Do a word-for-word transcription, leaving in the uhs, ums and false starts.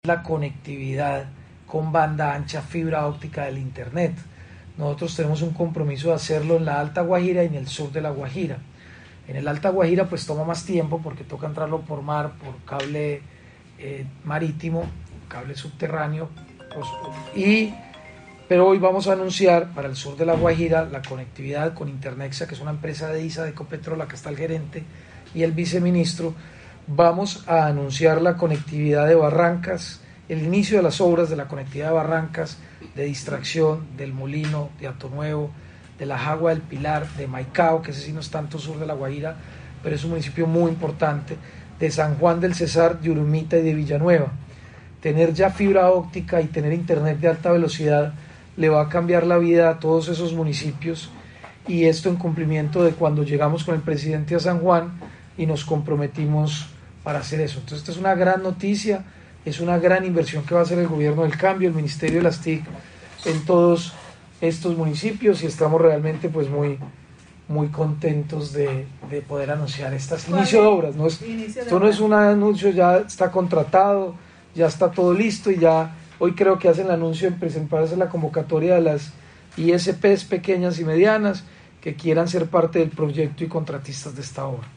la conectividad con banda ancha, fibra óptica del internet. Nosotros tenemos un compromiso de hacerlo en la Alta Guajira y en el sur de la Guajira. En el Alta Guajira pues toma más tiempo porque toca entrarlo por mar, por cable eh, marítimo, cable subterráneo, pues, y pero hoy vamos a anunciar para el sur de la Guajira la conectividad con Internexa, que es una empresa de I S A de Ecopetrol. Acá está el gerente y el viceministro. Vamos a anunciar la conectividad de Barrancas, el inicio de las obras de la conectividad de Barrancas, de Distracción, del Molino, de Atonuevo, de La Jagua del Pilar, de Maicao, que ese sí no es tanto sur de la Guajira, pero es un municipio muy importante, de San Juan del Cesar, de Urumita y de Villanueva. Tener ya fibra óptica y tener internet de alta velocidad le va a cambiar la vida a todos esos municipios, y esto en cumplimiento de cuando llegamos con el presidente a San Juan y nos comprometimos para hacer eso. Entonces esta es una gran noticia, es una gran inversión que va a hacer el gobierno del cambio, el Ministerio de las T I C en todos estos municipios, y estamos realmente pues muy muy contentos de, de poder anunciar este inicio de obras. No es, esto no es un anuncio, ya está contratado, ya está todo listo, y ya hoy creo que hacen el anuncio en presentarse la convocatoria de las I S Ps pequeñas y medianas que quieran ser parte del proyecto y contratistas de esta obra.